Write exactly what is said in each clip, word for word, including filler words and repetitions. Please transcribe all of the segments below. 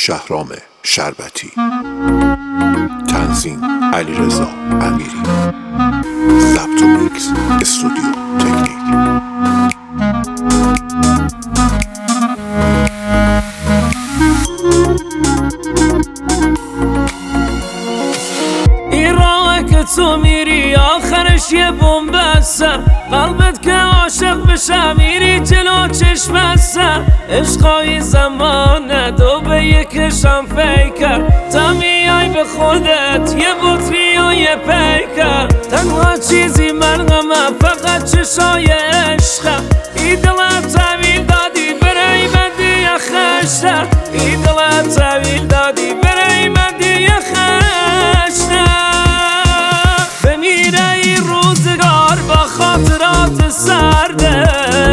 شهرام شربتی. تنظیم علیرضا امیری. ضبط و میکس استودیو تکنیک. این راه که تو میری آخرش یه بمب سر، قلبت که عاشق بشه میری جلو چشم سر. عشقای زمانت و به یکشم فکر، تا میای به خودت یه بطری و یه پیکر. تنها چیزی من غمه فقط چشای عشقم. ای دلت طویل دادی برای بدی یه خشتر، ای دلت طویل دادی برای بدی یه خشتر. بمیره این روزگار با خاطرات سرده،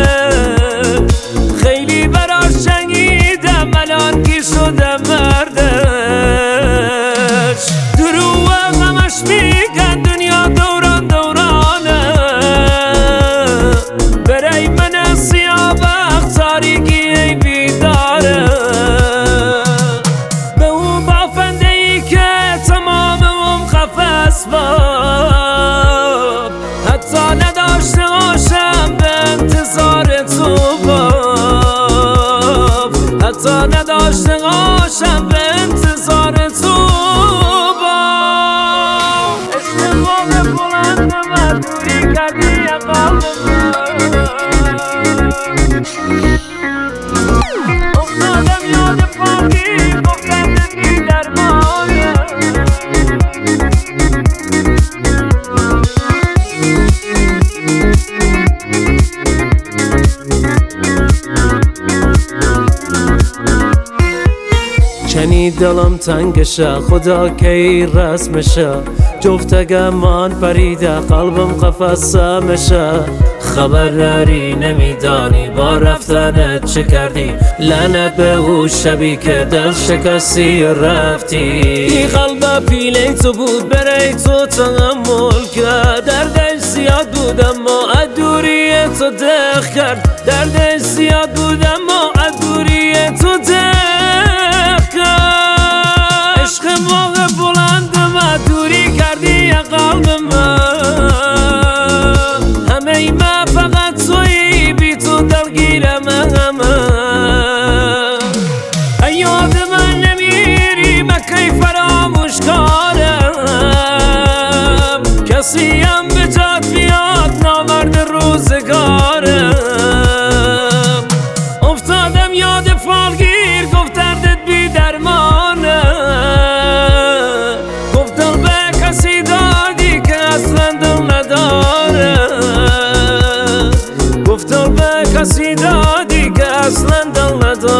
خیلی براش جنگیدم الان کی شده مردش. دروغ غمش میگن دنیا دوران دورانه، برای من سیاه بخت تاریکی ای بیداره. به اون بافنده ای که تمام اون قفص باب، حتی نداشته باشم به انتظار تو باب، حتی نداشته باشم به انتظار تو باب. اشتباه بلند من دوری کردی یه قلب افتادم یاد پاکی گفتم بگی درمانه. کنی دلم تنگشه خدا کی رسمشه، جفتگمان پریده قلبم قفصه میشه. خبر نری نمیدانی با رفتنت چه کردی، لعنت به او شبی که دل شکستی رفتی. این قلب پیله تو بود برای تو تحمل کرد، دردش زیاد بود اما ادوری تو دق کرد. دردش زیاد بود اما ادوری تو دق کرد. عشق موقع بلند من دوری کردی یه قلب من، همه ای من فقط تویی بی تو دلگیرم همه. یاد من نمیری من کی فراموش کارم، کسی هم به جات بیاد نامرد روزگارم. افتادم یاد فالگیر گفت دردت بی درمانه، گفت دل به کسی دادی که اصلا دل نداره، گفت دل به کسی دادی که اصلا دل نداره.